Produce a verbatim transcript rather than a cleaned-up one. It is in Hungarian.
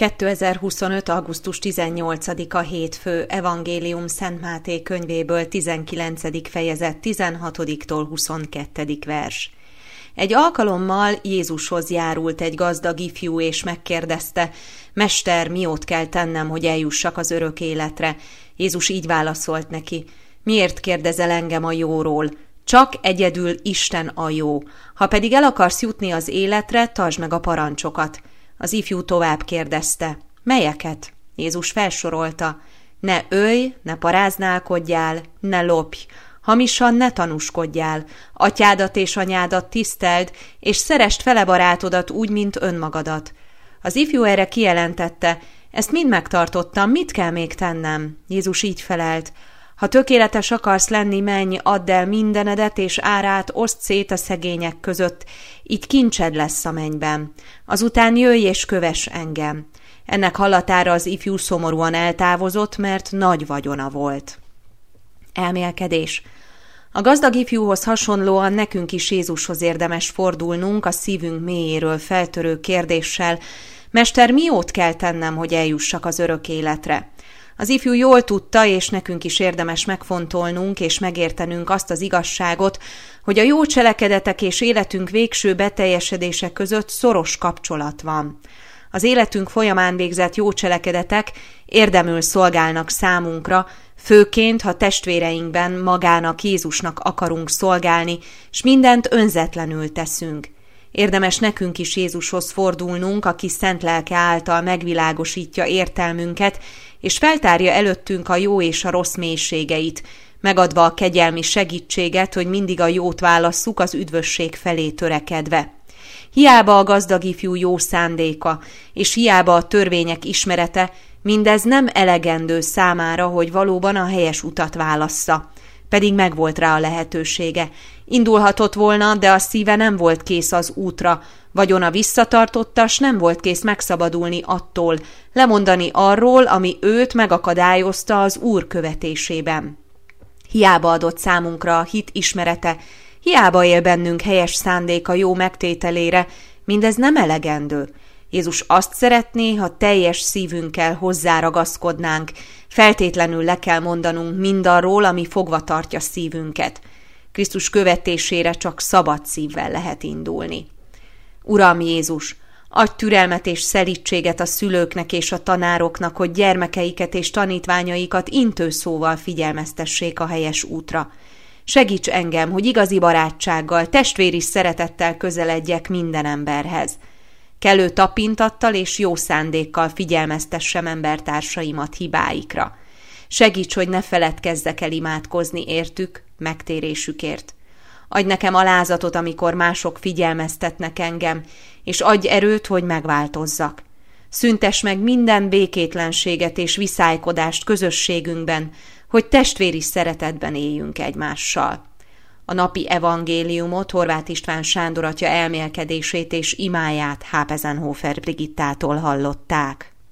kétezer-huszonöt. augusztus tizennyolcadika hétfő, Evangélium Szent Máté könyvéből, tizenkilencedik fejezet, tizenhatodiktól huszonkettedik vers. Egy alkalommal Jézushoz járult egy gazdag ifjú, és megkérdezte: Mester, miót kell tennem, hogy eljussak az örök életre? Jézus így válaszolt neki: Miért kérdezel engem a jóról? Csak egyedül Isten a jó. Ha pedig el akarsz jutni az életre, tartsd meg a parancsokat. Az ifjú tovább kérdezte: Melyeket? Jézus felsorolta: Ne ölj, ne paráználkodjál, ne lopj, hamisan ne tanúskodjál, atyádat és anyádat tiszteld, és szeresd fele barátodat úgy, mint önmagadat. Az ifjú erre kijelentette: Ezt mind megtartottam, mit kell még tennem? Jézus így felelt: Ha tökéletes akarsz lenni, menj, add el mindenedet, és árát oszd szét a szegények között, így kincsed lesz a mennyben. Azután jöjj és kövess engem. Ennek hallatára az ifjú szomorúan eltávozott, mert nagy vagyona volt. Elmélkedés. A gazdag ifjúhoz hasonlóan nekünk is Jézushoz érdemes fordulnunk a szívünk mélyéről feltörő kérdéssel: Mester, miót kell tennem, hogy eljussak az örök életre? Az ifjú jól tudta, és nekünk is érdemes megfontolnunk és megértenünk azt az igazságot, hogy a jó cselekedetek és életünk végső beteljesedése között szoros kapcsolat van. Az életünk folyamán végzett jó cselekedetek érdemül szolgálnak számunkra, főként, ha testvéreinkben magának, Jézusnak akarunk szolgálni, s mindent önzetlenül teszünk. Érdemes nekünk is Jézushoz fordulnunk, aki szent lelke által megvilágosítja értelmünket, és feltárja előttünk a jó és a rossz mélységeit, megadva a kegyelmi segítséget, hogy mindig a jót válasszuk az üdvösség felé törekedve. Hiába a gazdag ifjú jó szándéka, és hiába a törvények ismerete, mindez nem elegendő számára, hogy valóban a helyes utat válassza. Pedig megvolt rá a lehetősége. Indulhatott volna, de a szíve nem volt kész az útra, vagyona visszatartotta, s nem volt kész megszabadulni attól, lemondani arról, ami őt megakadályozta az Úr követésében. Hiába adott számunkra a hit ismerete, hiába él bennünk helyes szándéka jó megtételére, mindez nem elegendő. Jézus azt szeretné, ha teljes szívünkkel hozzáragaszkodnánk, feltétlenül le kell mondanunk mindarról, ami fogva tartja szívünket. Krisztus követésére csak szabad szívvel lehet indulni. Uram Jézus, adj türelmet és szelídséget a szülőknek és a tanároknak, hogy gyermekeiket és tanítványaikat intőszóval figyelmeztessék a helyes útra. Segíts engem, hogy igazi barátsággal, testvéri szeretettel közeledjek minden emberhez. Kellő tapintattal és jó szándékkal figyelmeztessem embertársaimat hibáikra. Segíts, hogy ne feledkezzek el imádkozni értük, megtérésükért. Adj nekem alázatot, amikor mások figyelmeztetnek engem, és adj erőt, hogy megváltozzak. Szüntess meg minden békétlenséget és viszálykodást közösségünkben, hogy testvéri szeretetben éljünk egymással. A napi evangéliumot Horváth István Sándor atya elmélkedését és imáját Hápezenhofer Brigittától hallották.